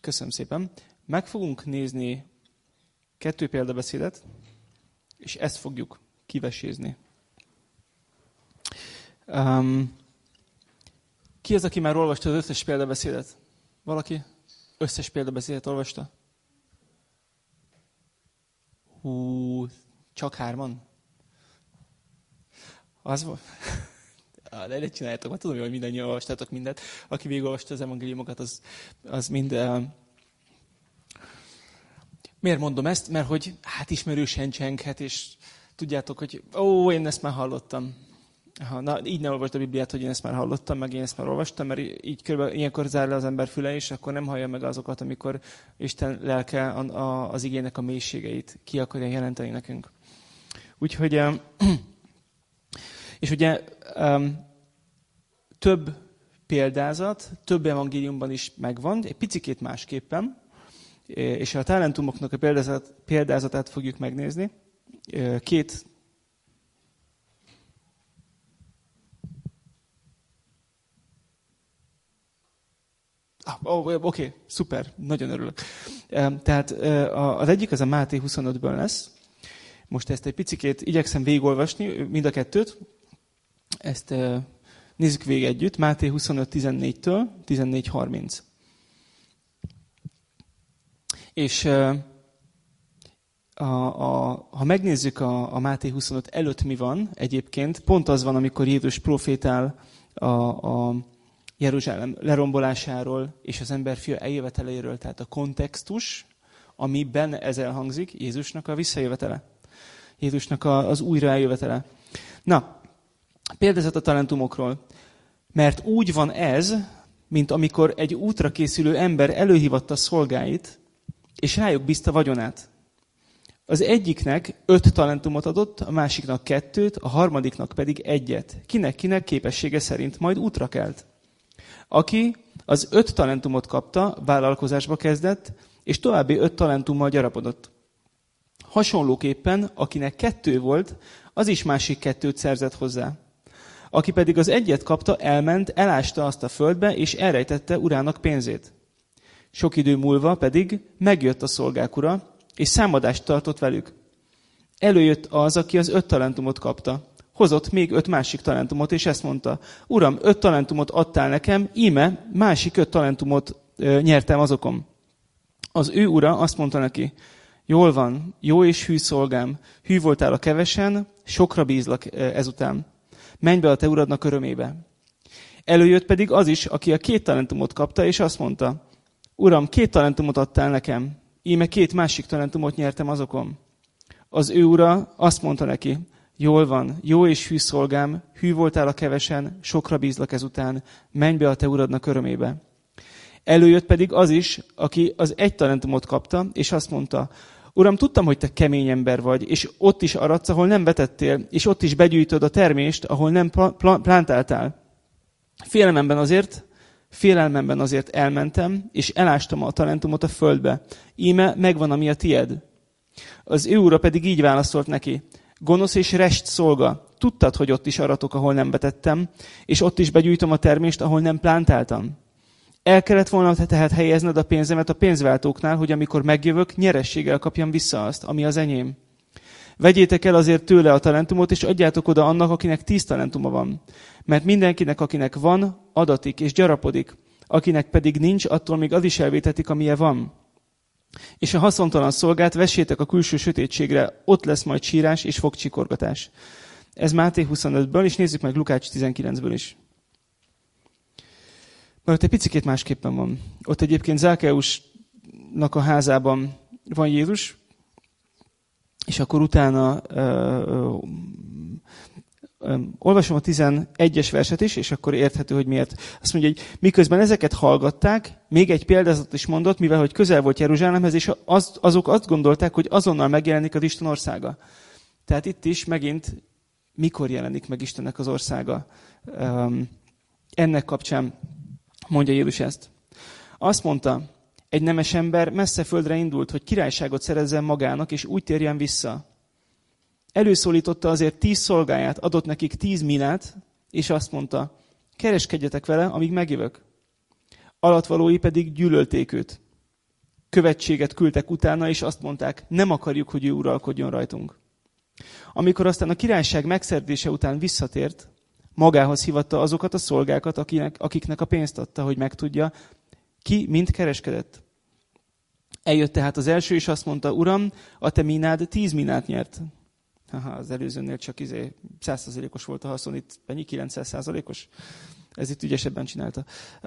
Köszönöm szépen. Meg fogunk nézni 2 példabeszédet, és ezt fogjuk kivesézni. Ki az, aki már olvasta az összes példabeszédet? Valaki? Összes példabeszédet olvasta? Csak 3-an? Az volt? De ne csináljátok, mert tudom, hogy mindannyian olvastátok mindent. Aki végigolvasta az evangéliumokat, az mind... Miért mondom ezt? Mert hogy ismerősen csenghet, és tudjátok, hogy én ezt már hallottam. Így ne olvasd a Bibliát, hogy én ezt már hallottam, meg én ezt már olvastam, mert így körülbelül ilyenkor zár le az ember füle, és akkor nem hallja meg azokat, amikor Isten lelke az igének a mélységeit ki akarja jelenteni nekünk. Úgyhogy, és ugye több példázat, több evangéliumban is megvan, egy picikét másképpen, és a talentumoknak a példázatát fogjuk megnézni. 2 Oké, szuper, nagyon örülök. Tehát az egyik az a Máté 25-ből lesz. Most ezt egy picikét igyekszem végigolvasni, mind a 2-t. Ezt nézzük végig együtt. Máté 25:14-től 14:30. És ha megnézzük a Máté 25 előtt mi van egyébként, pont az van, amikor Jézus profétál a Jeruzsálem lerombolásáról és az emberfia eljöveteléről, tehát a kontextus, amiben ez elhangzik, Jézusnak a visszajövetele. Jézusnak az újra eljövetele. Na, példázat a talentumokról. Mert úgy van ez, mint amikor egy útra készülő ember előhívatta szolgáit, és rájuk bízta vagyonát. Az egyiknek 5 talentumot adott, a másiknak 2, a harmadiknak pedig 1. Kinek képessége szerint majd útra kelt. Aki az 5 talentumot kapta, vállalkozásba kezdett, és további 5 talentummal gyarapodott. Hasonlóképpen, akinek 2 volt, az is másik 2 szerzett hozzá. Aki pedig az 1 kapta, elment, elásta azt a földbe, és elrejtette urának pénzét. Sok idő múlva pedig megjött a szolgák ura, és számadást tartott velük. Előjött az, aki az 5 talentumot kapta. Hozott még 5 másik talentumot, és ezt mondta: Uram, 5 talentumot adtál nekem, íme másik 5 talentumot nyertem azokon. Az ő ura azt mondta neki: Jól van, jó és hű szolgám, hű voltál a kevesen, sokra bízlak ezután. Menj be a te uradnak örömébe. Előjött pedig az is, aki a 2 talentumot kapta, és azt mondta: Uram, 2 talentumot adtál nekem, íme 2 másik talentumot nyertem azokon. Az ő ura azt mondta neki: Jól van, jó és hű szolgám, hű voltál a kevesen, sokra bízlak ezután, menj be a te uradnak örömébe. Előjött pedig az is, aki az 1 talentumot kapta, és azt mondta: Uram, tudtam, hogy te kemény ember vagy, és ott is aradsz, ahol nem vetettél, és ott is begyűjtöd a termést, ahol nem plántáltál. Félelmemben azért elmentem, és elástam a talentumot a földbe. Íme megvan, ami a tied. Az ő ura pedig így válaszolt neki: Gonosz és rest szolga, tudtad, hogy ott is aratok, ahol nem vetettem, és ott is begyűjtöm a termést, ahol nem plántáltam. El kellett volna tehát helyezned a pénzemet a pénzváltóknál, hogy amikor megjövök, nyerességgel kapjam vissza azt, ami az enyém. Vegyétek el azért tőle a talentumot, és adjátok oda annak, akinek 10 talentuma van. Mert mindenkinek, akinek van, adatik és gyarapodik. Akinek pedig nincs, attól még az is elvétetik, amilyen van. És a haszontalan szolgát vessétek a külső sötétségre, ott lesz majd sírás és fogcsikorgatás. Ez Máté 25-ből, és nézzük meg Lukács 19-ből is. Mert ott egy picikét másképpen van. Ott egyébként Zákkeusnak a házában van Jézus, és akkor utána olvasom a 11-es verset is, és akkor érthető, hogy miért. Azt mondja, hogy miközben ezeket hallgatták, még egy példázatot is mondott, mivel hogy közel volt Jeruzsálemhez, és azok azt gondolták, hogy azonnal megjelenik az Isten országa. Tehát itt is megint mikor jelenik meg Istennek az országa. Ennek kapcsán mondja Jézus ezt. Azt mondta: egy nemes ember messze földre indult, hogy királyságot szerezzen magának, és úgy térjen vissza. Előszólította azért 10 szolgáját, adott nekik 10 minát, és azt mondta: kereskedjetek vele, amíg megjövök. Alattvalói pedig gyűlölték őt. követséget küldtek utána, és azt mondták, nem akarjuk, hogy ő uralkodjon rajtunk. Amikor aztán a királyság megszerzése után visszatért, magához hívatta azokat a szolgákat, akiknek a pénzt adta, hogy megtudja, ki mind kereskedett. Eljött tehát az első, és azt mondta, Uram, a te minád 10 minát nyert. Az előzőnél csak 100%-os volt a haszon, itt mennyi 900%-os? Ez itt ügyesebben csinálta.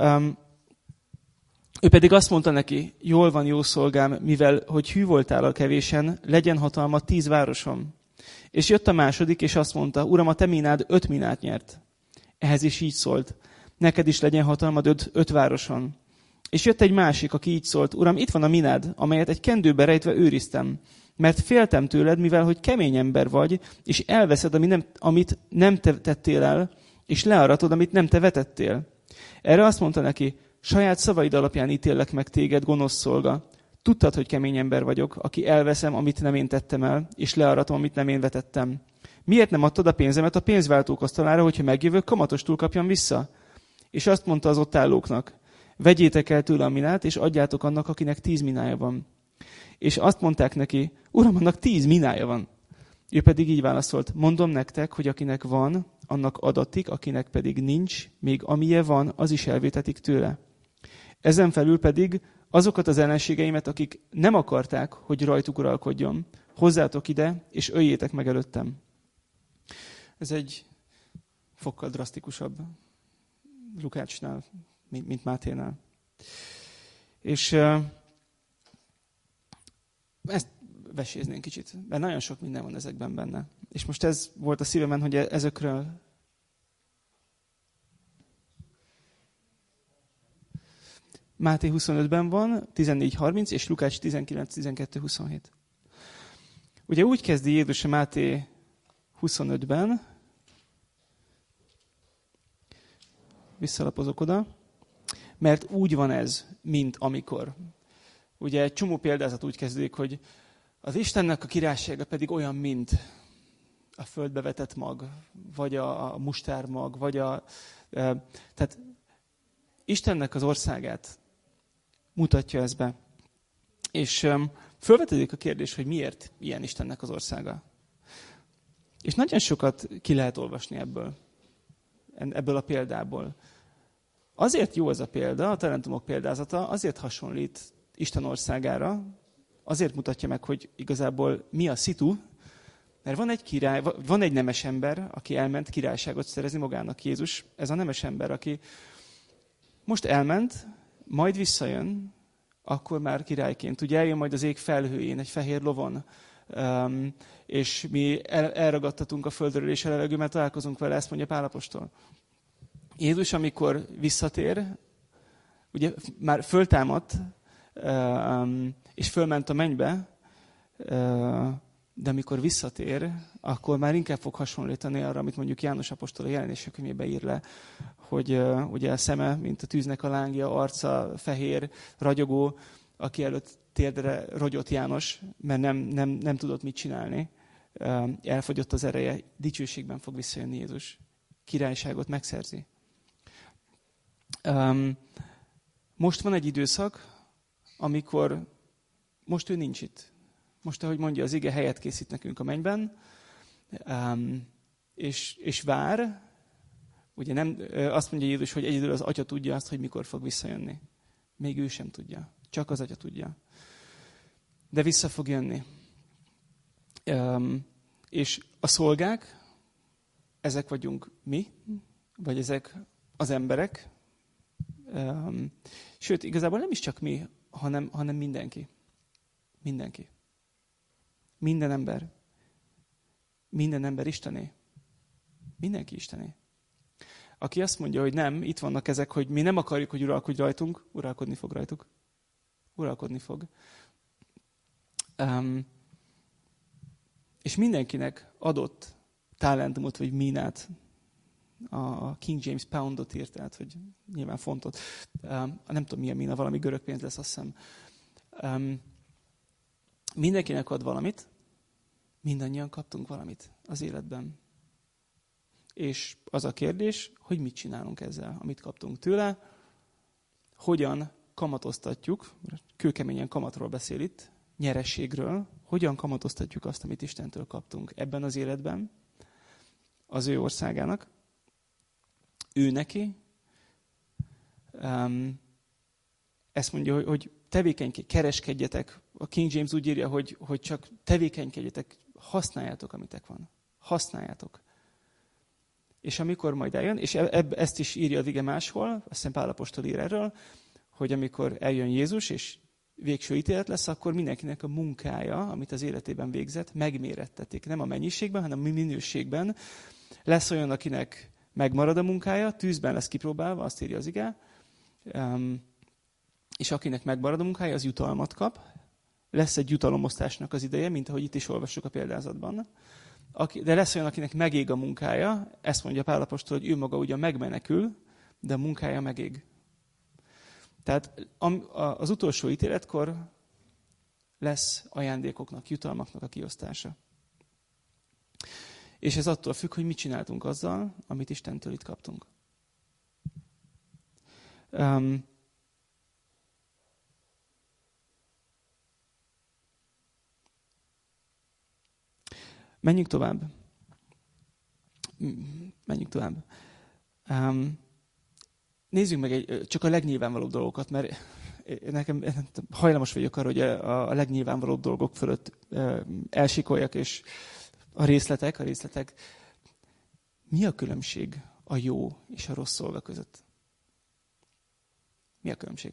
Ő pedig azt mondta neki, jól van, jó szolgám, mivel, hogy hű voltál a kevésen, legyen hatalma 10 városom. És jött a második, és azt mondta, Uram, a te minád 5 minát nyert. Ehhez is így szólt, neked is legyen hatalmad 5 városon. És jött egy másik, aki így szólt, Uram, itt van a minád, amelyet egy kendőbe rejtve őriztem, mert féltem tőled, mivel hogy kemény ember vagy, és elveszed, amit nem te tettél el, és learatod, amit nem te vetettél. Erre azt mondta neki, saját szavaid alapján ítélek meg téged, gonosz szolga. Tudtad, hogy kemény ember vagyok, aki elveszem, amit nem én tettem el, és learatom, amit nem én vetettem. Miért nem adtad a pénzemet a pénzváltók asztalára, hogyha megjövök, kamatostul kapjam vissza? És azt mondta az ott állóknak, vegyétek el tőle a minát, és adjátok annak, akinek 10 minája van. És azt mondták neki, Uram, annak 10 minája van. Ő pedig így válaszolt, mondom nektek, hogy akinek van, annak adatik, akinek pedig nincs, még amilyen van, az is elvétetik tőle. Ezen felül pedig azokat az ellenségeimet, akik nem akarták, hogy rajtuk uralkodjon, hozzátok ide, és öljétek meg előttem. Ez egy fokkal drasztikusabb Lukácsnál, mint Máténál. És ezt veséznénk kicsit, mert nagyon sok minden van ezekben benne. És most ez volt a szívemen, hogy ezekről Máté 25-ben van, 14-30, és Lukács 19-12-27. Ugye úgy kezdi Jézus a Máté 25-ben, visszalapozok oda, mert úgy van ez, mint amikor. Ugye egy csomó példázat úgy kezdődik, hogy az Istennek a királysága pedig olyan, mint a földbe vetett mag, vagy a mustármag, vagy tehát Istennek az országát mutatja ez be. És felvetődik a kérdés, hogy miért ilyen Istennek az országa. És nagyon sokat ki lehet olvasni ebből a példából. Azért jó ez a példa, a talentumok példázata, azért hasonlít Isten országára, azért mutatja meg, hogy igazából mi a szitu, mert van egy király, van egy nemes ember, aki elment királyságot szerezni magának. Jézus, ez a nemes ember, aki most elment, majd visszajön, akkor már királyként. Ugye eljön majd az ég felhőjén, egy fehér lovon, és mi elragadtatunk a földről, és a levegőben találkozunk vele, ezt mondja Pál apostol. Jézus, amikor visszatér, ugye már föltámadt, és fölment a mennybe, de amikor visszatér, akkor már inkább fog hasonlítani arra, amit mondjuk János apostol a Jelenések könyvében ír le, hogy ugye a szeme, mint a tűznek a lángja, arca fehér, ragyogó, aki előtt térdre rogyott János, mert nem tudott mit csinálni. Elfogyott az ereje, dicsőségben fog visszajönni Jézus. Királyságot megszerzi. Most van egy időszak, amikor most ő nincs itt. Most, ahogy mondja az ige, helyet készít nekünk a mennyben, és vár. Ugye nem, azt mondja Jézus, hogy egyedül az Atya tudja azt, hogy mikor fog visszajönni. Még ő sem tudja. Csak az Atya tudja. De vissza fog jönni. És a szolgák, ezek vagyunk mi, vagy ezek az emberek. Sőt, igazából nem is csak mi, hanem mindenki. Mindenki. Minden ember. Minden ember Istené. Mindenki Istené. Aki azt mondja, hogy nem, itt vannak ezek, hogy mi nem akarjuk, hogy uralkodj rajtunk, uralkodni fog rajtuk. Uralkodni fog. És mindenkinek adott talentumot, vagy minát, a King James Poundot írt, tehát, hogy nyilván fontot. Nem tudom, milyen mina, valami görög pénz lesz, azt hiszem. Mindenkinek ad valamit, mindannyian kaptunk valamit az életben. És az a kérdés, hogy mit csinálunk ezzel, amit kaptunk tőle, hogyan kamatoztatjuk, kőkeményen kamatról beszél itt, nyerességről, hogyan kamatoztatjuk azt, amit Istentől kaptunk ebben az életben, az ő országának, ő neki. Ezt mondja, hogy kereskedjetek. A King James úgy írja, hogy csak tevékenykedjetek, használjátok, amitek van. Használjátok. És amikor majd eljön, és ezt is írja a ige máshol, azt hiszem Pál apostol ír erről, hogy amikor eljön Jézus, és végső ítélet lesz, akkor mindenkinek a munkája, amit az életében végzett, megmérettetik. Nem a mennyiségben, hanem a minőségben. Lesz olyan, akinek megmarad a munkája, tűzben lesz kipróbálva, azt írja az ige, és akinek megmarad a munkája, az jutalmat kap. Lesz egy jutalomosztásnak az ideje, mint ahogy itt is olvassuk a példázatban. De lesz olyan, akinek megég a munkája, ezt mondja Pál apostol, hogy ő maga ugyan megmenekül, de a munkája megég. Tehát az utolsó ítéletkor lesz ajándékoknak, jutalmaknak a kiosztása. És ez attól függ, hogy mit csináltunk azzal, amit Istentől itt kaptunk. Menjünk tovább. Nézzük meg csak a legnyilvánvalóbb dolgokat, mert nekem hajlamos vagyok arra, hogy a legnyilvánvalóbb dolgok fölött elsikoljak, és a részletek. Mi a különbség a jó és a rossz szolga között? Mi a különbség?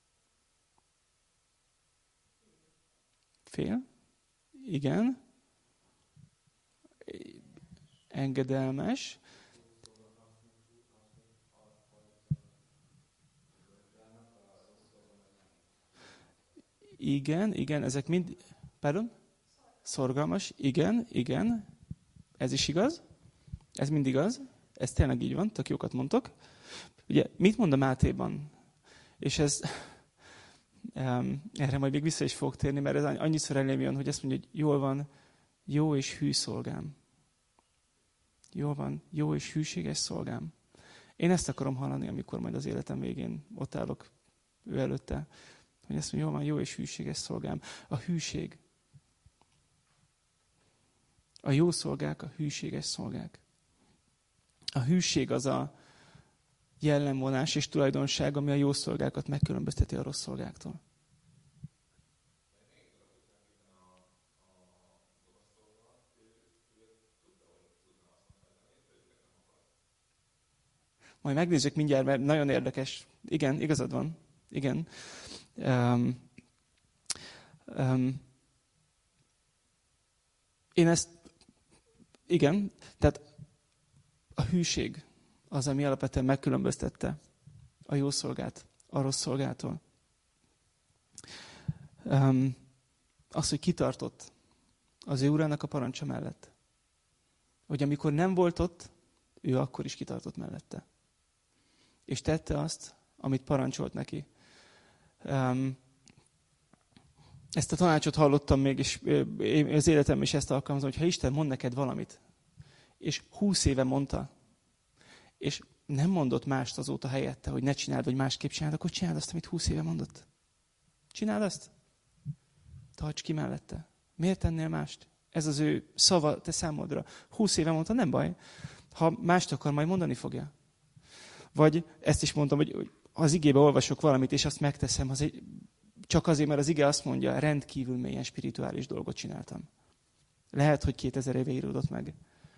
Fél? Igen. Engedelmes. Igen, ezek mind... Pardon? Szorgalmas, igen. Ez is igaz. Ez mind igaz. Ez tényleg így van, tök jókat mondtok. Ugye, mit mond a Mátéban? És ez... erre majd még vissza is fogok térni, mert ez annyiszor elém jön, hogy azt mondja, hogy jól van, jó és hű szolgám. Jól van, jó és hűséges szolgám. Én ezt akarom hallani, amikor majd az életem végén ott állok ő előtte, hogy azt mondja, jól van, jó és hűséges szolgám. A hűség. A jó szolgák, a hűséges szolgák. A hűség az a jellemvonás és tulajdonság, ami a jó szolgákat megkülönbözteti a rossz szolgáktól. Majd megnézzük mindjárt, mert nagyon érdekes. Igen, igazad van. Igen. Én ezt... Igen, tehát a hűség az, ami alapvetően megkülönböztette a jó szolgát a rossz szolgától. Az, hogy kitartott az ő urának a parancsa mellett. Hogy amikor nem volt ott, ő akkor is kitartott mellette. És tette azt, amit parancsolt neki. Ezt a tanácsot hallottam még, és az életemben is ezt alkalmazom, hogy ha Isten mond neked valamit, és 20 éve mondta, és nem mondott mást azóta helyette, hogy ne csináld, vagy másképp csináld, akkor csináld azt, amit 20 éve mondott. Csináld azt. Tarts ki mellette. Miért tennél mást? Ez az ő szava te számodra. 20 éve mondta, nem baj. Ha mást akar, majd mondani fogja. Vagy ezt is mondtam, hogy az igébe olvasok valamit, és azt megteszem, csak azért, mert az ige azt mondja, rendkívül mélyen spirituális dolgot csináltam. Lehet, hogy 2000 éve íródott meg.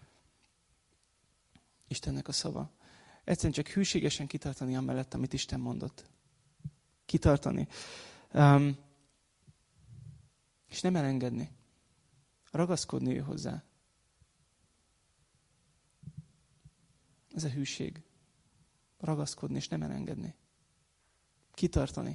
Istennek a szava. Egyszerűen csak hűségesen kitartani amellett, amit Isten mondott. Kitartani. És nem elengedni. Ragaszkodni ő hozzá. Ez a hűség. Ragaszkodni és nem elengedni. Kitartani.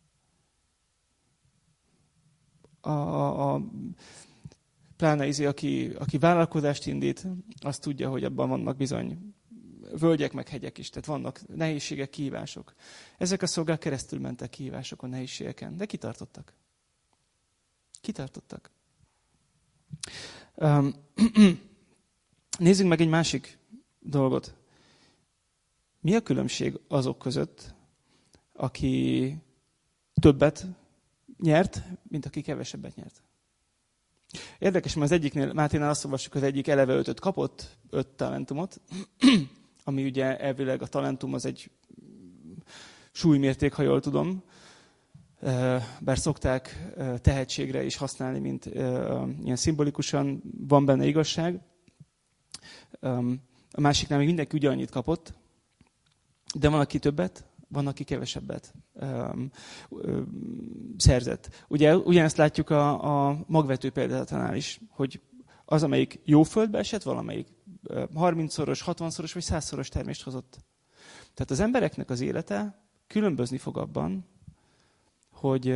Pláne aki vállalkozást indít, azt tudja, hogy abban vannak bizony völgyek meg hegyek is, tehát vannak nehézségek, kihívások. Ezek a szolgák keresztül mentek kihívásokon, nehézségeken, de kitartottak. Kitartottak. Nézzünk meg egy másik dolgot. Mi a különbség azok között, aki többet nyert, mint aki kevesebbet nyert. Érdekes, mert az egyiknél, Máténál azt olvassuk, az egyik eleve 5-öt kapott, 5 talentumot, ami ugye elvileg a talentum az egy súlymérték, ha jól tudom, bár szokták tehetségre is használni, mint ilyen szimbolikusan, van benne igazság. A másiknál még mindenki ugyanannyit kapott, de van, aki többet, van, aki kevesebbet szerzett. Ugye ugyanezt látjuk a magvető példázatánál is, hogy az, amelyik jó földbe esett, valamelyik 30-szoros, 60-szoros vagy 100-szoros termést hozott. Tehát az embereknek az élete különbözni fog abban, hogy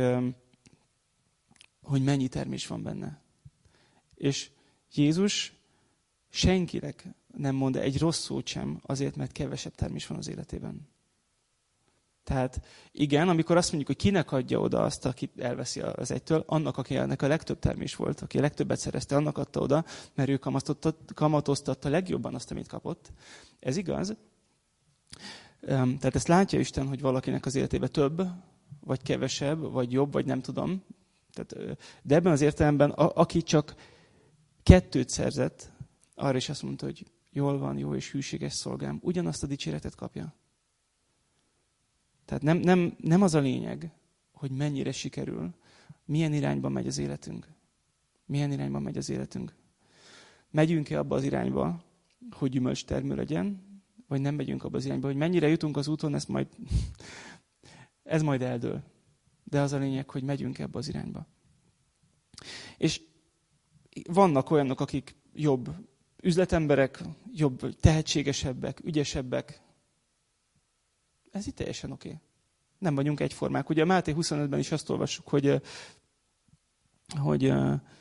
mennyi termés van benne. És Jézus senkinek nem mond egy rossz szót sem azért, mert kevesebb termés van az életében. Tehát igen, amikor azt mondjuk, hogy kinek adja oda azt, akit elveszi az egytől, annak, akinek a legtöbb termés volt, aki a legtöbbet szerezte, annak adta oda, mert ő kamatoztatta legjobban azt, amit kapott. Ez igaz. Tehát ezt látja Isten, hogy valakinek az életében több, vagy kevesebb, vagy jobb, vagy nem tudom. Tehát, de ebben az értelemben, aki csak 2 szerzett, arra is azt mondta, hogy jól van, jó és hűséges szolgám, ugyanazt a dicséretet kapja. Tehát nem az a lényeg, hogy mennyire sikerül, milyen irányba megy az életünk. Milyen irányba megy az életünk. Megyünk-e abba az irányba, hogy gyümölcstermő legyen, vagy nem megyünk abba az irányba, hogy mennyire jutunk az úton, ez majd eldől. De az a lényeg, hogy megyünk ebbe az irányba. És vannak olyanok, akik jobb üzletemberek, jobb tehetségesebbek, ügyesebbek. Ez itt teljesen oké. Nem vagyunk egyformák. Ugye a Máté 25-ben is azt olvassuk, hogy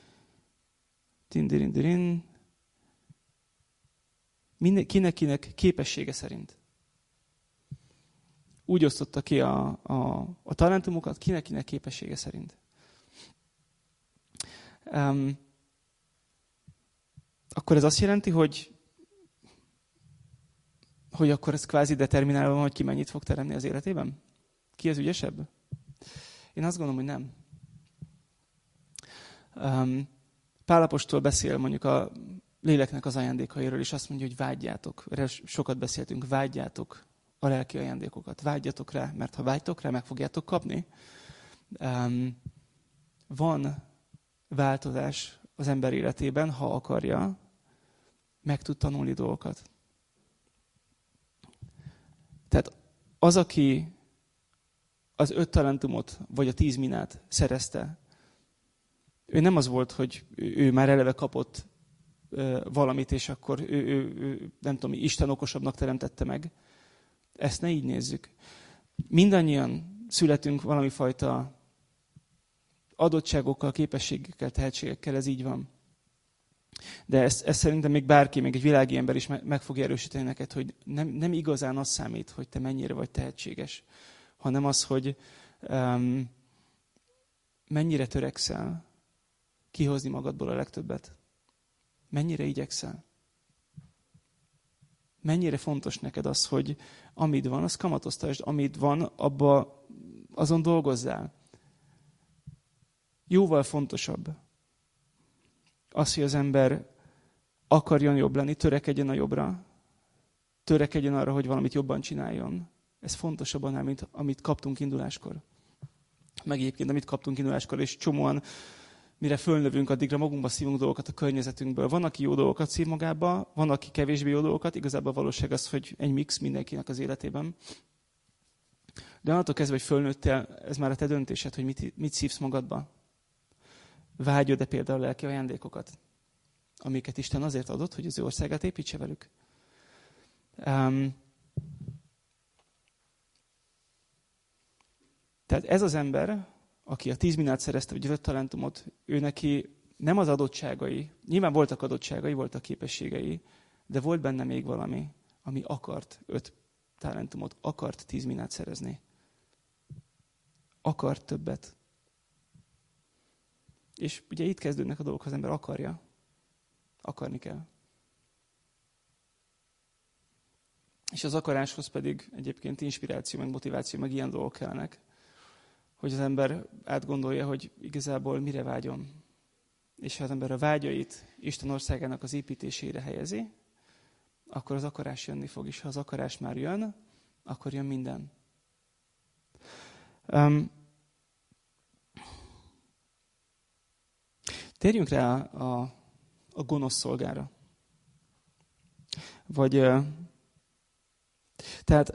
kinek képessége szerint. Úgy osztotta ki a talentumokat, kinek képessége szerint. Akkor ez azt jelenti, hogy akkor ez kvázi determinálva van, hogy ki mennyit fog teremni az életében? Ki az ügyesebb? Én azt gondolom, hogy nem. Pál apostol beszél mondjuk a léleknek az ajándékairól, és azt mondja, hogy vágyjátok. Erről sokat beszéltünk, vágyjátok a lelki ajándékokat. Vágyjatok rá, mert ha vágytok rá, meg fogjátok kapni. Van változás az ember életében, ha akarja, meg tud tanulni dolgokat. Tehát az, aki az 5 talentumot, vagy a 10 minát szerezte, ő nem az volt, hogy ő már eleve kapott valamit, és akkor ő nem tudom, Isten okosabbnak teremtette meg. Ezt ne így nézzük. Mindannyian születünk valami fajta adottságokkal, képességekkel, tehetségekkel, ez így van. De ezt szerintem még bárki, még egy világi ember is meg fogja erősíteni neked, hogy nem igazán az számít, hogy te mennyire vagy tehetséges, hanem az, hogy mennyire törekszel kihozni magadból a legtöbbet. Mennyire igyekszel. Mennyire fontos neked az, hogy amit van, az kamatoztasd, amit van, abba azon dolgozzál. Jóval fontosabb az, hogy az ember akarjon jobb lenni, törekedjen a jobbra, törekedjen arra, hogy valamit jobban csináljon. Ez fontosabb annál, mint amit kaptunk induláskor. Meg egyébként, amit kaptunk induláskor, és csomóan, mire fölnövünk, addigra magunkba szívunk dolgokat a környezetünkből. Van, aki jó dolgokat szív magába, van, aki kevésbé jó dolgokat. Igazából a valóság az, hogy egy mix mindenkinek az életében. De onnantól kezdve, hogy fölnőttél, ez már a te döntésed, hogy mit szívsz magadba. Vágyod-e például a lelki ajándékokat, amiket Isten azért adott, hogy az ő országát építse velük. Tehát ez az ember, aki a 10 minát szerezte, vagy 5 talentumot, ő neki nem az adottságai, nyilván voltak adottságai, voltak képességei, de volt benne még valami, ami akart 5 talentumot, akart 10 minát szerezni. Akart többet. És ugye itt kezdődnek a dolgok, ha az ember akarja. Akarni kell. És az akaráshoz pedig egyébként inspiráció, meg motiváció, meg ilyen dolgok kellnek. hogy az ember átgondolja, hogy igazából mire vágyom. És ha az ember a vágyait Isten országának az építésére helyezi, akkor az akarás jönni fog. És ha az akarás már jön, akkor jön minden. Térjünk rá a gonosz szolgára. Tehát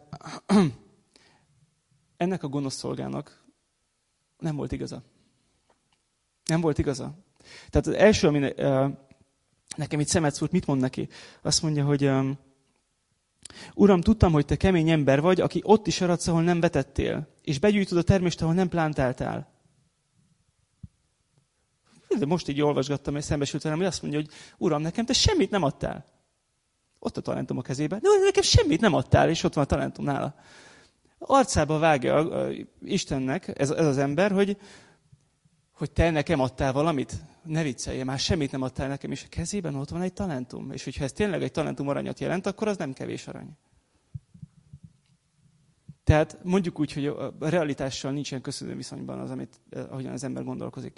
ennek a gonosz szolgának nem volt igaza. Nem volt igaza. Tehát az első, ami nekem itt szemet szúrt, mit mond neki? Azt mondja, hogy Uram, tudtam, hogy te kemény ember vagy, aki ott is aradsz, ahol nem vetettél, és begyűjtöd a termést, ahol nem plántáltál. De most így olvasgattam, és szembesült velem, hogy azt mondja, hogy Uram, nekem te semmit nem adtál. Ott a talentum a kezében. De nekem semmit nem adtál, és ott van a talentum nála. Arcába vágja Istennek ez az ember, hogy te nekem adtál valamit. Ne viccelj, már semmit nem adtál nekem, és a kezében ott van egy talentum. És hogyha ez tényleg egy talentum aranyat jelent, akkor az nem kevés arany. Tehát mondjuk úgy, hogy a realitással nincsen köszönő viszonyban az, ahogyan az ember gondolkozik.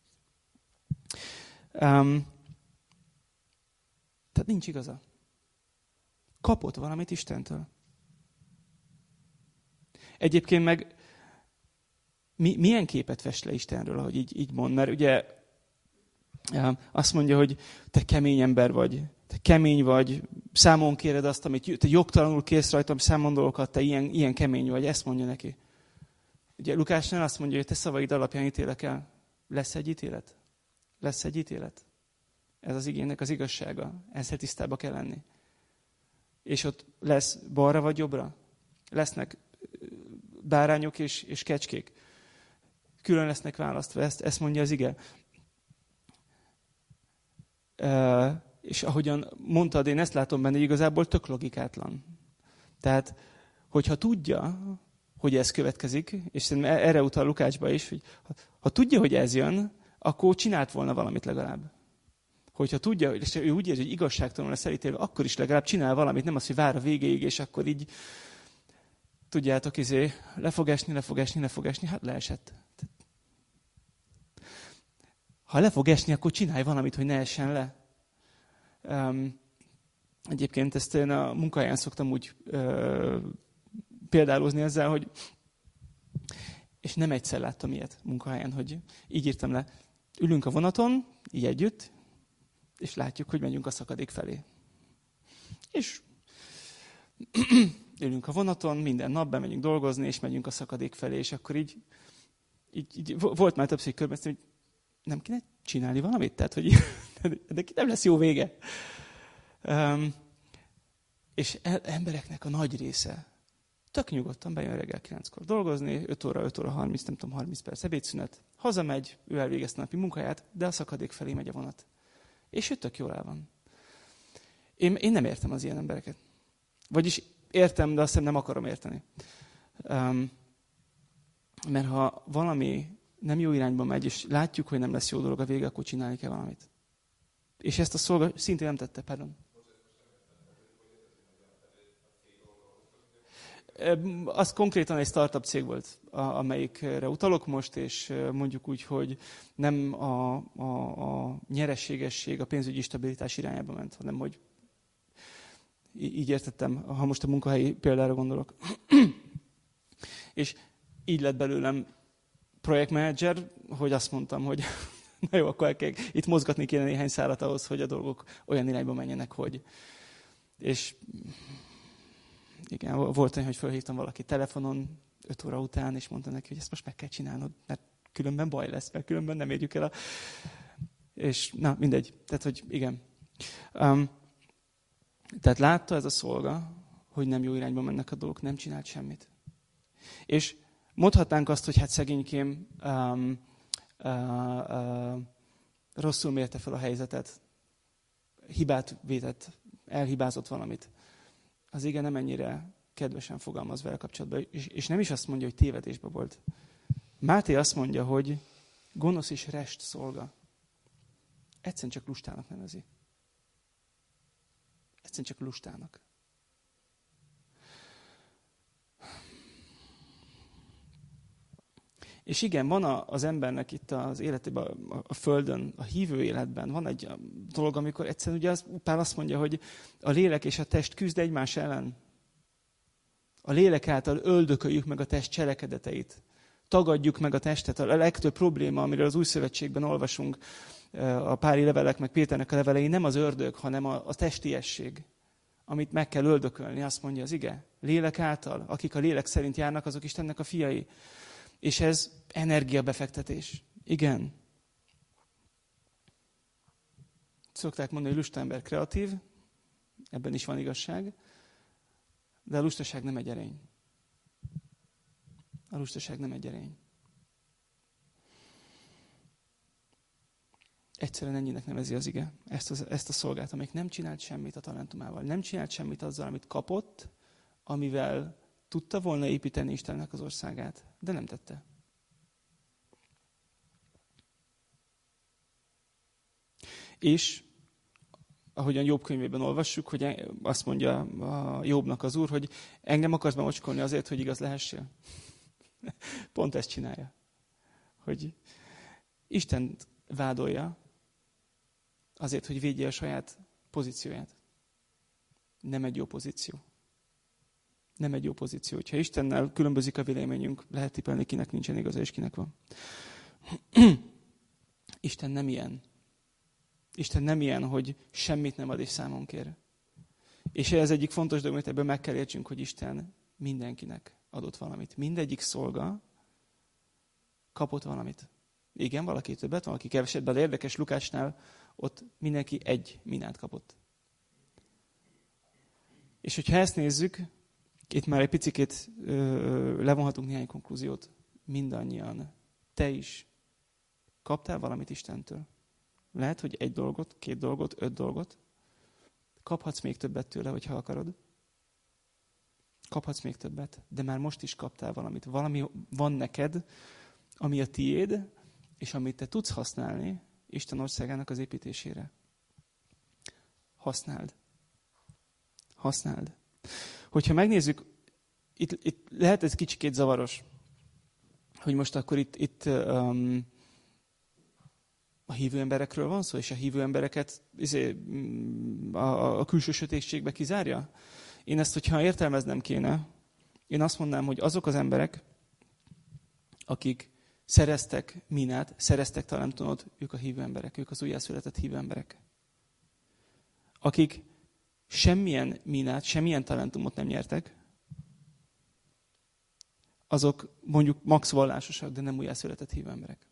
Tehát nincs igaza. Kapott valamit Istentől. Egyébként meg milyen képet fest le Istenről, ahogy így mond? Mert ugye azt mondja, hogy te kemény ember vagy, te kemény vagy, számon kéred azt, amit te jogtalanul kérsz rajtam számon dolgokat, te ilyen kemény vagy, ezt mondja neki. Ugye Lukásnál azt mondja, hogy te szavaid alapján ítélek el. Lesz egy ítélet? Lesz egy ítélet? Ez az igének az igazsága. Ezzel tisztába kell lenni. És ott lesz balra vagy jobbra? Lesznek bárányok és kecskék. Külön lesznek választva, ezt mondja az ige. És ahogyan mondtad, én ezt látom benne, igazából tök logikátlan. Tehát, hogyha tudja, hogy ez következik, és szerintem erre utal Lukácsba is, hogy ha tudja, hogy ez jön, akkor csinált volna valamit legalább. Hogyha tudja, és ő úgy érzi, hogy igazságtalanul lesz elítélve, akkor is legalább csinál valamit, nem az, hogy vár a végéig, és akkor így, tudjátok, le fog esni, hát leesett. Ha le fog esni, akkor csinálj valamit, hogy ne essen le. Egyébként ezt én a munkahelyen szoktam úgy példálozni ezzel, hogy és nem egyszer láttam ilyet munkahelyen, hogy így írtam le, ülünk a vonaton, így együtt, és látjuk, hogy megyünk a szakadék felé. És ülünk a vonaton, minden nap bemegyünk dolgozni, és megyünk a szakadék felé, és akkor így volt már többször körben, hogy nem kéne csinálni valamit? Tehát, hogy de nem lesz jó vége. És embereknek a nagy része tök nyugodtan bejön reggel 9-kor dolgozni, 5 óra 30, nem tudom, 30 perc ebédszünet, hazamegy, ő elvégezte napi munkáját, de a szakadék felé megy a vonat. És ő tök jól el van. Én nem értem az ilyen embereket. Vagyis értem, de azt nem akarom érteni. Mert ha valami nem jó irányba megy, és látjuk, hogy nem lesz jó dolog a vége, akkor csinálni kell valamit. És ezt a szolga szintén nem tette, pardon. Az konkrétan egy startup cég volt, amelyikre utalok most, és mondjuk úgy, hogy nem a nyereségesség, a pénzügyi stabilitás irányába ment, hanem hogy így értettem, ha most a munkahelyi példára gondolok. És így lett belőlem projektmenedzser, hogy azt mondtam, hogy na jó, akkor itt mozgatni kéne néhány szálat ahhoz, hogy a dolgok olyan irányba menjenek, hogy... És igen, volt olyan, hogy felhívtam valaki telefonon 5 óra után, és mondta neki, hogy ezt most meg kell csinálnod, mert különben baj lesz, mert különben nem érjük el a... És na, mindegy. Tehát, hogy igen. Tehát látta ez a szolga, hogy nem jó irányba mennek a dolgok, nem csinált semmit. És mondhatnánk azt, hogy hát szegénykém rosszul mérte fel a helyzetet, hibát vétett, elhibázott valamit. Az ige nem ennyire kedvesen fogalmaz vele kapcsolatban, és nem is azt mondja, hogy tévedésben volt. Máté azt mondja, hogy gonosz és rest szolga. Egyszerűen csak lustának nevezi. Egyszerűen csak lustának. És igen, van az embernek itt az életében, a Földön, a hívő életben van egy dolog, amikor egyszerűen ugye Pál azt mondja, hogy a lélek és a test küzd egymás ellen. A lélek által öldököljük meg a test cselekedeteit. Tagadjuk meg a testet. A legtöbb probléma, amiről az Új Szövetségben olvasunk, a Páli levelek, meg Péternek a levelei, nem az ördög, hanem a testiesség, amit meg kell öldökölni, azt mondja az ige. Lélek által, akik a lélek szerint járnak, azok Istennek a fiai. És ez energiabefektetés. Igen. Szokták mondani, hogy lusta ember kreatív, ebben is van igazság, de a lustaság nem egy erény. A lustaság nem egy erény. Egyszerűen ennyinek nevezi az ige ezt a szolgát, amelyik nem csinált semmit a talentumával. Nem csinált semmit azzal, amit kapott, amivel tudta volna építeni Istennek az országát, de nem tette. És ahogyan Jobb könyvében olvassuk, hogy azt mondja a Jobbnak az Úr, hogy engem akarsz bemocskolni azért, hogy igaz lehessél. Pont ezt csinálja. Hogy Istent vádolja azért, hogy védje a saját pozícióját. Nem egy jó pozíció. Nem egy jó pozíció. Ha Istennel különbözik a véleményünk, lehet tippelni, kinek nincsen igaza, és kinek van. Isten nem ilyen. Isten nem ilyen, hogy semmit nem ad és számon kér. És ez egyik fontos dolog, amit ebből meg kell értsünk, hogy Isten mindenkinek adott valamit. Mindegyik szolga kapott valamit. Igen, valaki többet, valaki keveset, de érdekes Lukácsnál ott mindenki egy minát kapott. És hogyha ezt nézzük, itt már egy picikét levonhatunk néhány konklúziót. Mindannyian. Te is kaptál valamit Istentől. Lehet, hogy 1 dolgot, 2 dolgot, 5 dolgot. Kaphatsz még többet tőle, hogyha akarod. Kaphatsz még többet, de már most is kaptál valamit. Valami van neked, ami a tiéd, és amit te tudsz használni Isten országának az építésére. Használd. Használd. Hogyha megnézzük, itt lehet ez kicsikét zavaros, hogy most akkor itt a hívő emberekről van szó, és a hívő embereket a külső sötétségbe kizárja? Én ezt, hogyha értelmeznem kéne, én azt mondanám, hogy azok az emberek, akik szereztek minát, szereztek talentumot, ők a hívő emberek, ők az újjászületett hívő emberek. Akik semmilyen minát, semmilyen talentumot nem nyertek, azok mondjuk max vallásosak, de nem újjászületett hívő emberek.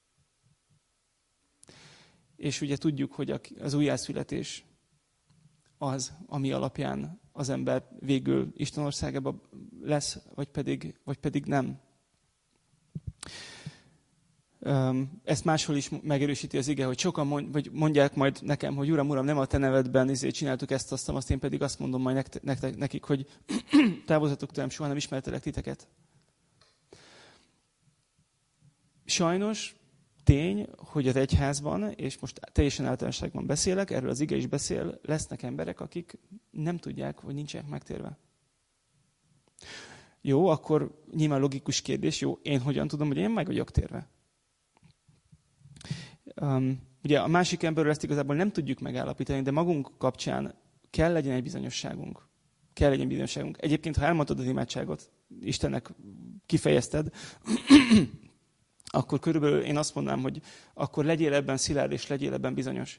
És ugye tudjuk, hogy az újjászületés az, ami alapján az ember végül Isten országában lesz, vagy pedig nem. Ezt máshol is megerősíti az ige, hogy sokan mondják majd nekem, hogy Uram, nem a te nevedben csináltuk azt, én pedig azt mondom majd nekik, hogy távozzatok tőlem, soha nem ismertelek titeket. Sajnos tény, hogy az egyházban, és most teljesen általánosságban beszélek, erről az ige is beszél, lesznek emberek, akik nem tudják, vagy nincsenek megtérve. Jó, akkor nyilván logikus kérdés, jó, én hogyan tudom, hogy én meg vagyok térve? Ugye a másik emberről ezt igazából nem tudjuk megállapítani, de magunk kapcsán kell legyen egy bizonyosságunk. Kell legyen bizonyosságunk. Egyébként, ha elmondod az imádságot, Istennek kifejezted, akkor körülbelül én azt mondanám, hogy akkor legyél ebben szilárd, és legyél ebben bizonyos.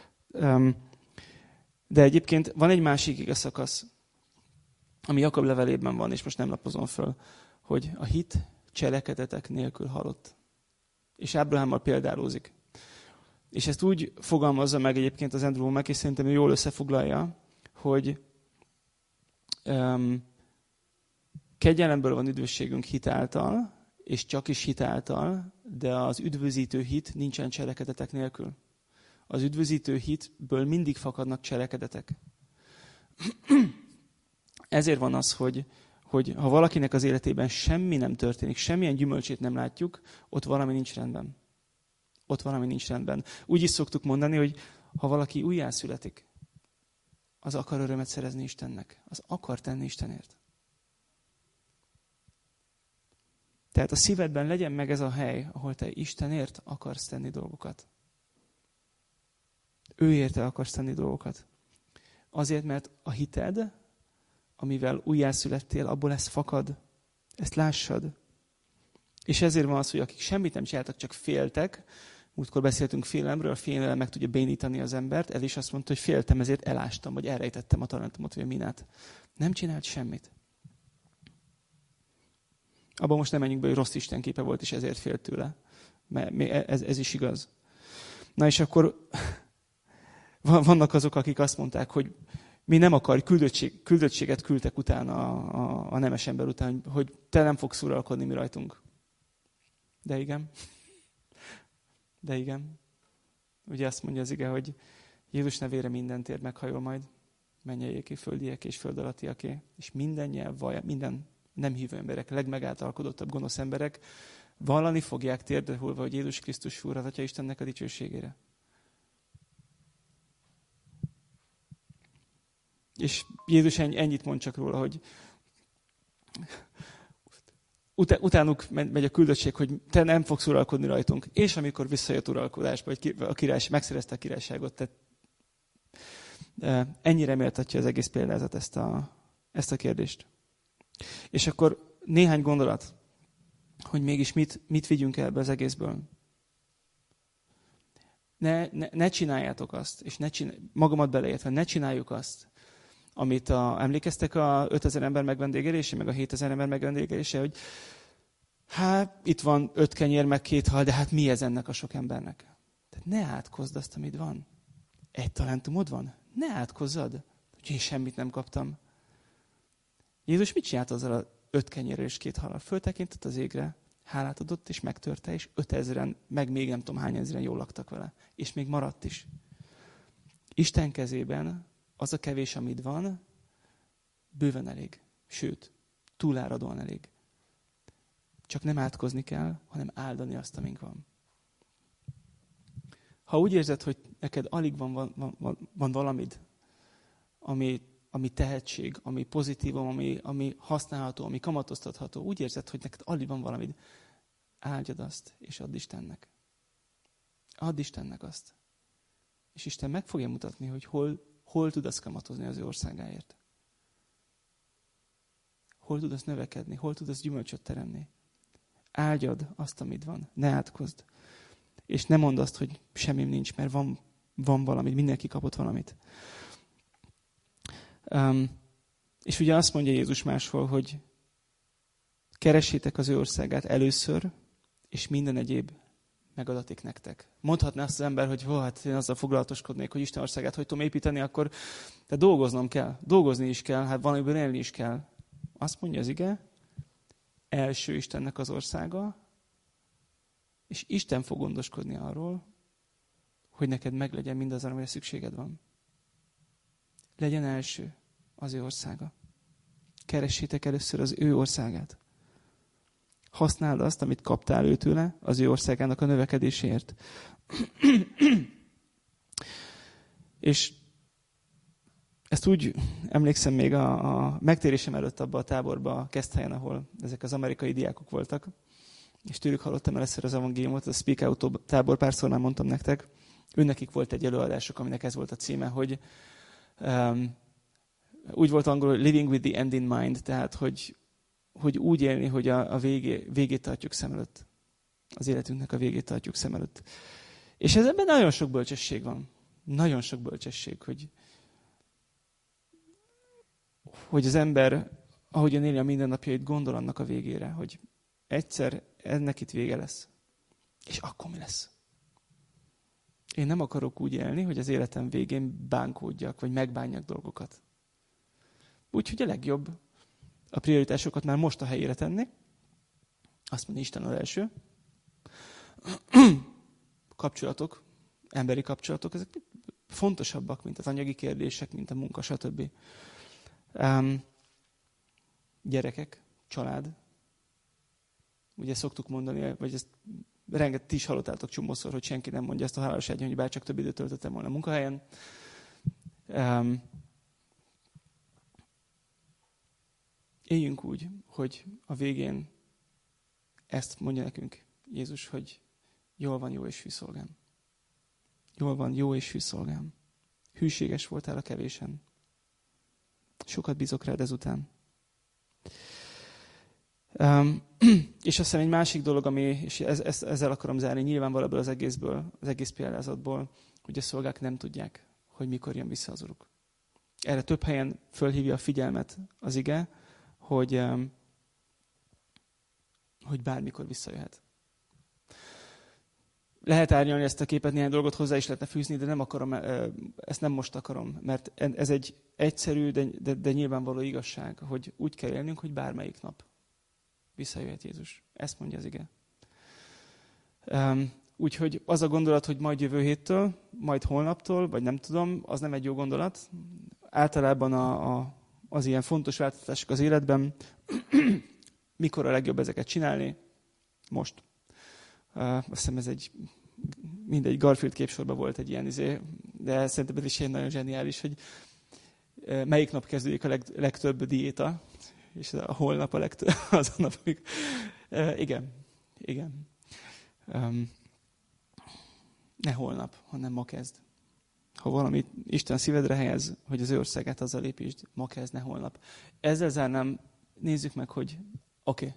De egyébként van egy másik igazszakasz, ami Jakab levelében van, és most nem lapozom föl, hogy a hit cselekedetek nélkül halott. És Ábrahámmal példálózik. És ezt úgy fogalmazza meg egyébként az Andrew Wommack, és szerintem ő jól összefoglalja, hogy kegyelemből van üdvösségünk hit által, és csak is hit által, de az üdvözítő hit nincsen cselekedetek nélkül. Az üdvözítő hitből mindig fakadnak cselekedetek. Ezért van az, hogy ha valakinek az életében semmi nem történik, semmilyen gyümölcsét nem látjuk, ott valami nincs rendben. Ott valami nincs rendben. Úgy is szoktuk mondani, hogy ha valaki újjászületik, az akar örömet szerezni Istennek. Az akar tenni Istenért. Tehát a szívedben legyen meg ez a hely, ahol te Istenért akarsz tenni dolgokat. Ő érte akarsz tenni dolgokat. Azért, mert a hited, amivel újjászülettél, abból ez fakad. Ezt lássad. És ezért van az, hogy akik semmit nem csináltak, csak féltek, múltkor beszéltünk félelemről, a félelem meg tudja bénítani az embert, el is azt mondta, hogy féltem, ezért elástam, vagy elrejtettem a talentumot, vagy a minát. Nem csinált semmit. Abban most nem menjünk be, hogy rossz istenképe volt, és ezért félt tőle. Mert ez is igaz. Na és akkor vannak azok, akik azt mondták, hogy mi nem küldöttséget küldtek utána a nemes ember után, hogy te nem fogsz uralkodni mi rajtunk. De igen. De igen. Ugye azt mondja az ige, hogy Jézus nevére minden tér meghajol majd, mennyeiéké, földiek és föld alattiaké, és minden nyelv vallja, minden nem hívő emberek, legmegáltalkodottabb gonosz emberek vallani fogják térdre hullva, hogy Jézus Krisztus Úr, az Atya Istennek a dicsőségére. És Jézus ennyit mond csak róla, hogy utánuk megy a küldöttség, hogy te nem fogsz uralkodni rajtunk. És amikor visszajött uralkodásba, vagy a királyság, megszerezte a királyságot, tehát ennyire méltatja az egész példázat ezt a kérdést. És akkor néhány gondolat, hogy mégis mit vigyünk el ebbe az egészből. Ne csináljátok azt, és magamat beleértve, ne csináljuk azt, amit emlékeztek a 5000 ember megvendégelése, meg a 7000 ember megvendégelése, hogy hát itt van 5 kenyér, meg 2 hal, de hát mi ez ennek a sok embernek? Tehát ne átkozd azt, amit van. 1 talentumod van? Ne átkozzad, hogy én semmit nem kaptam. Jézus mit csinált azzal a 5 kenyérrel és 2 hallal? Föltekintett az égre, hálát adott, és megtörte, és 5000-en, meg még nem tudom hány ezeren jól laktak vele. És még maradt is. Isten kezében az a kevés, amit van, bőven elég. Sőt, túláradóan elég. Csak nem átkozni kell, hanem áldani azt, amink van. Ha úgy érzed, hogy neked alig van valamid, ami tehetség, ami pozitívum, ami használható, ami kamatoztatható, úgy érzed, hogy neked alig van valamid, áldjad azt, és add Istennek. Add Istennek azt. És Isten meg fogja mutatni, hogy hol tud azt kamatozni az ő országáért. Hol tud azt növekedni, hol tud azt gyümölcsöt teremni. Áldjad azt, amit van. Ne átkozd. És ne mondd azt, hogy semmim nincs, mert van valamit, mindenki kapott valamit. És ugye azt mondja Jézus máshol, hogy keressétek az ő országát először, és minden egyéb megadatik nektek. Mondhatná azt az ember, hogy hát én azzal foglalatoskodnék, hogy Isten országát hogy tudom építeni, akkor de dolgoznom kell. Dolgozni is kell, hát valamiből élni is kell. Azt mondja az ige, első Istennek az országa, és Isten fog gondoskodni arról, hogy neked meglegyen mindaz, amire szükséged van. Legyen első az ő országa. Keressétek először az ő országát. Használd azt, amit kaptál őtőle, az ő országának a növekedéséért. És ezt úgy emlékszem még a megtérésem előtt abba a táborba, a Keszthelyen, ahol ezek az amerikai diákok voltak, és tőlük hallottam először az evangéliumot, a Speak Out tábor, párszor már mondtam nektek. Őnekik volt egy előadásuk, aminek ez volt a címe, hogy úgy volt angolul, living with the end in mind, tehát hogy úgy élni, hogy a végét tartjuk szem előtt. Az életünknek a végét tartjuk szem előtt. És ebben nagyon sok bölcsesség van. Nagyon sok bölcsesség, hogy az ember, ahogyan éli a mindennapjait, gondol annak a végére, hogy egyszer ennek itt vége lesz. És akkor mi lesz? Én nem akarok úgy élni, hogy az életem végén bánkódjak, vagy megbánjak dolgokat. Úgyhogy a legjobb a prioritásokat már most a helyére tenni. Azt mondja Isten az első. Kapcsolatok, emberi kapcsolatok, ezek fontosabbak, mint az anyagi kérdések, mint a munka, stb. Gyerekek, család. Ugye szoktuk mondani, vagy ezt rengeteg ti is hallottátok csomószor, hogy senki nem mondja ezt a halálos ágyon, hogy bárcsak több időt töltöttem volna a munkahelyen. Éljünk úgy, hogy a végén ezt mondja nekünk Jézus, hogy jól van, jó és hű szolgám. Jól van, jó és hű szolgám. Hűséges voltál a kevésen. Sokat bízok rád ezután. És aztán egy másik dolog, és ezzel akarom zárni, nyilvánvalóan ebből az egészből, az egész példázatból, hogy a szolgák nem tudják, hogy mikor jön vissza az uruk. Erre több helyen fölhívja a figyelmet az ige, hogy bármikor visszajöhet. Lehet árnyalni ezt a képet, néhány dolgot hozzá is lehetne fűzni, de nem akarom, ezt nem most akarom, mert ez egy egyszerű, de nyilvánvaló igazság, hogy úgy kell élnünk, hogy bármelyik nap visszajöhet Jézus. Ezt mondja az ige. Úgyhogy az a gondolat, hogy majd jövő héttől, majd holnaptól, vagy nem tudom, az nem egy jó gondolat. Általában az ilyen fontos változtatások az életben, mikor a legjobb ezeket csinálni? Most. Azt hiszem ez mindegy Garfield képsorban volt egy ilyen de szerintem ez is egy nagyon zseniális, hogy melyik nap kezdődik a legtöbb diéta, és a holnap a legtöbb, az a nap, amik... Igen. Ne holnap, hanem ma kezd. Ha valamit Isten szívedre helyez, hogy az ő országát azzal építsd, ma kezd, ne holnap. Ezzel zárnám, nézzük meg, hogy oké.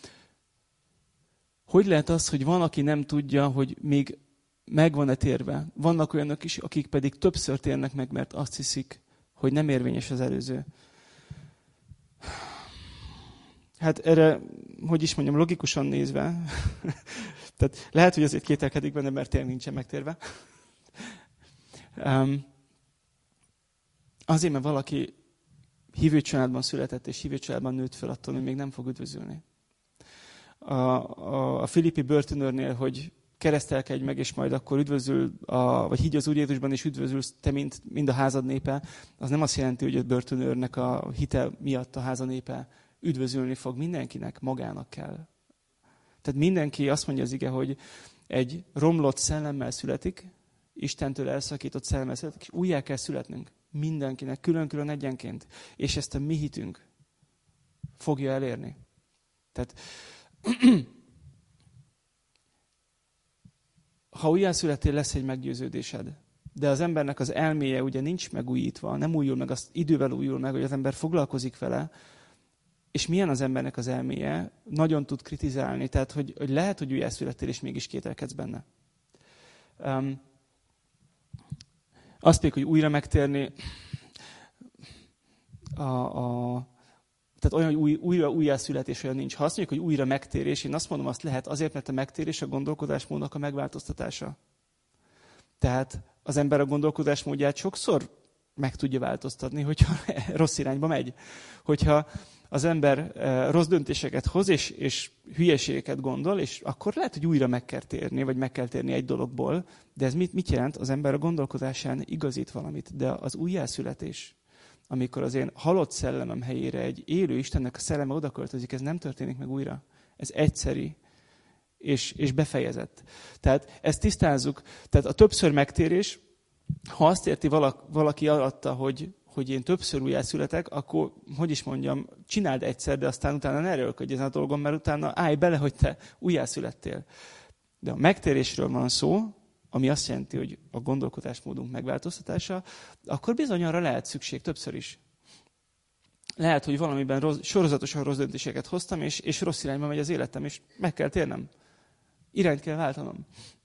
Hogy lehet az, hogy van, aki nem tudja, hogy még megvan-e térve? Vannak olyanok is, akik pedig többször térnek meg, mert azt hiszik, hogy nem érvényes az előző. Hát erre, hogy is mondjam, logikusan nézve, tehát lehet, hogy azért kételkedik benne, mert tényleg nincsen megtérve. Azért, mert valaki hívő családban született, és hívő családban nőtt fel, attól még nem fog üdvözülni. A filippi börtönőrnél, hogy keresztelkedj meg, és majd akkor üdvözül, vagy higgy az Úr Jézusban, és üdvözülsz te, mind a házad népe, az nem azt jelenti, hogy a börtönőrnek a hite miatt a háza népe üdvözülni fog. Mindenkinek magának kell. Tehát mindenki, azt mondja az ige, hogy egy romlott szellemmel születik, Istentől elszakított szellemmel születik, és újjá kell születnünk. Mindenkinek, külön-külön egyenként. És ezt a mi hitünk fogja elérni. Tehát ha újjászületél, lesz egy meggyőződésed. De az embernek az elméje ugye nincs megújítva, nem újul meg, azt idővel újul meg, hogy az ember foglalkozik vele. És milyen az embernek az elméje? Nagyon tud kritizálni, tehát hogy lehet, hogy újjászületél, és mégis kételkedsz benne. Azt pedig, hogy újra megtérni, tehát olyan, hogy újjászületés olyan nincs. Ha azt mondjuk, hogy újra megtérés, én azt mondom, azt lehet azért, mert a megtérés a gondolkodásmódnak a megváltoztatása. Tehát az ember a gondolkodásmódját sokszor meg tudja változtatni, hogyha rossz irányba megy. Hogyha az ember rossz döntéseket hoz, és hülyeségeket gondol, és akkor lehet, hogy újra meg kell térni, vagy meg kell térni egy dologból. De ez mit jelent? Az ember a gondolkodásán igazít valamit. De az újjászületés, amikor az én halott szellemem helyére egy élő Istennek a szelleme odaköltözik, ez nem történik meg újra. Ez egyszeri és befejezett. Tehát ezt tisztázzuk. Tehát a többször megtérés, ha azt érti valaki alatta, hogy én többször újjászületek, akkor, hogy is mondjam, csináld egyszer, de aztán utána ne erőlködj ezen a dolgon, mert utána állj bele, hogy te újjászülettél. De a megtérésről van szó, ami azt jelenti, hogy a gondolkodásmódunk megváltoztatása, akkor bizony arra lehet szükség többször is. Lehet, hogy valamiben sorozatosan rossz döntéseket hoztam, és rossz irányba megy az életem, és meg kell térnem. Irányt kell váltanom.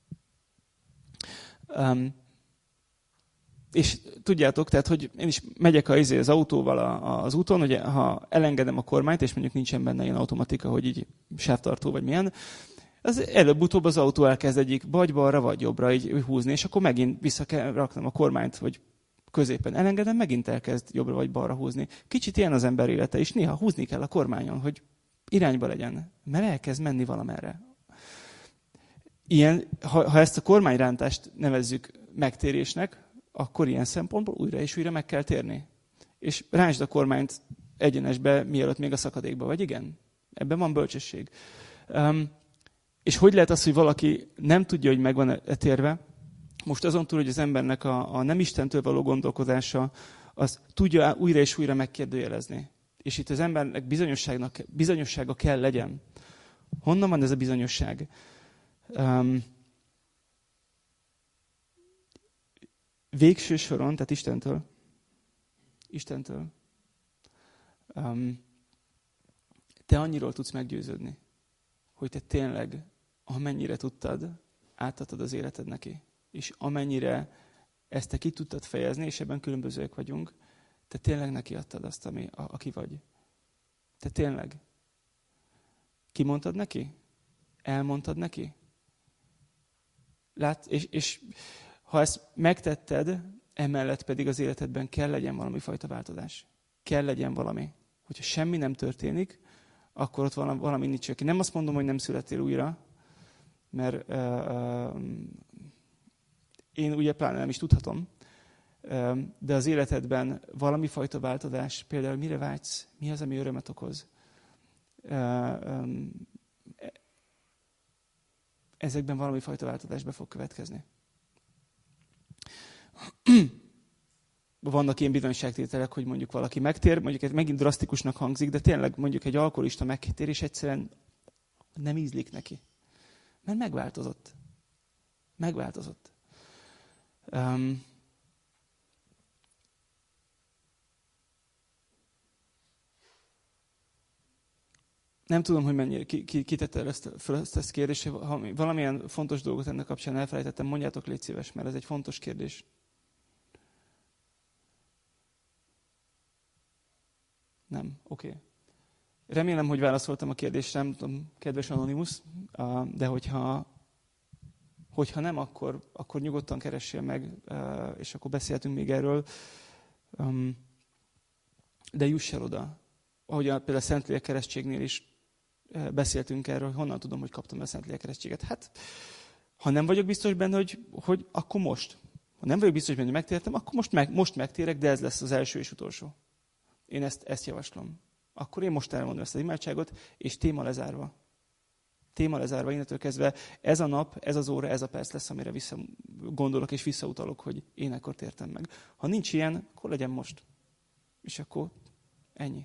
És tudjátok, tehát, hogy én is megyek az autóval az úton, hogy ha elengedem a kormányt, és mondjuk nincsen benne ilyen automatika, hogy így sávtartó vagy milyen, az előbb-utóbb az autó elkezd egyik vagy balra, vagy jobbra így húzni, és akkor megint vissza kell raknom a kormányt, vagy középen elengedem, megint elkezd jobbra vagy balra húzni. Kicsit ilyen az ember élete is, néha húzni kell a kormányon, hogy irányba legyen, mert elkezd menni valamerre. Ilyen, ha ezt a kormányrántást nevezzük megtérésnek, akkor ilyen szempontból újra és újra meg kell térni. És rántsd a kormányt egyenesbe, mielőtt még a szakadékba vagy, igen? Ebben van bölcsesség. És hogy lehet az, hogy valaki nem tudja, hogy megvan térve? Most azon túl, hogy az embernek a nem Istentől való gondolkodása, az tudja újra és újra megkérdőjelezni. És itt az embernek bizonyossága kell legyen, Honnan van ez a bizonyosság? Végső soron, tehát Istentől te annyiról tudsz meggyőződni, hogy te tényleg, amennyire tudtad, átadtad az életed neki. És amennyire ezt te ki tudtad fejezni, és ebben különbözőek vagyunk, te tényleg neki adtad azt, aki vagy. Te tényleg. Kimondtad neki? Elmondtad neki? És ha ezt megtetted, emellett pedig az életedben kell legyen valami fajta változás. Kell legyen valami. Hogyha semmi nem történik, akkor ott valami nincs. Aki nem azt mondom, hogy nem születtél újra, mert én ugye pláne nem is tudhatom, de az életedben valami fajta változás, például mire vágysz, mi az, ami örömet okoz. Ezekben valami fajta változás be fog következni. Vannak ilyen bizonyságtételek, hogy mondjuk valaki megtér, mondjuk ez megint drasztikusnak hangzik, de tényleg mondjuk egy alkoholista megtér, és egyszerűen nem ízlik neki. Mert megváltozott. Megváltozott. Nem tudom, hogy mennyire kitette ezt a kérdést, ha valamilyen fontos dolgot ennek kapcsán elfelejtettem, mondjátok, légy szíves, mert ez egy fontos kérdés. Nem? Oké. Remélem, hogy válaszoltam a kérdésre, nem tudom, kedves Anonymous, de hogyha nem, akkor nyugodtan keressél meg, és akkor beszéltünk még erről. De juss el oda. Ahogy például a Szentlélek keresztségnél is beszéltünk erről, hogy honnan tudom, hogy kaptam a Szentlélek keresztséget. Hát, ha nem vagyok biztos benne, hogy akkor most. Ha nem vagyok biztos benne, hogy megtértem, akkor most megtérek, de ez lesz az első és utolsó. Én ezt javaslom. Akkor én most elmondom ezt az imádságot, és téma lezárva. Téma lezárva, innentől kezdve ez a nap, ez az óra, ez a perc lesz, amire gondolok és visszautalok, hogy én ekkor tértem meg. Ha nincs ilyen, akkor legyen most. És akkor ennyi.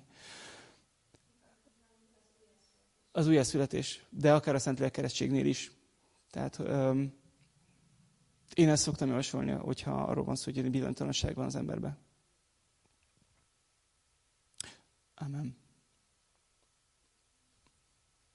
Az újjászületés, de akár a Szentlélek keresztségnél is. Tehát én ezt szoktam javasolni, hogyha arról van szó, hogy bizonytalanság van az emberben. Amen.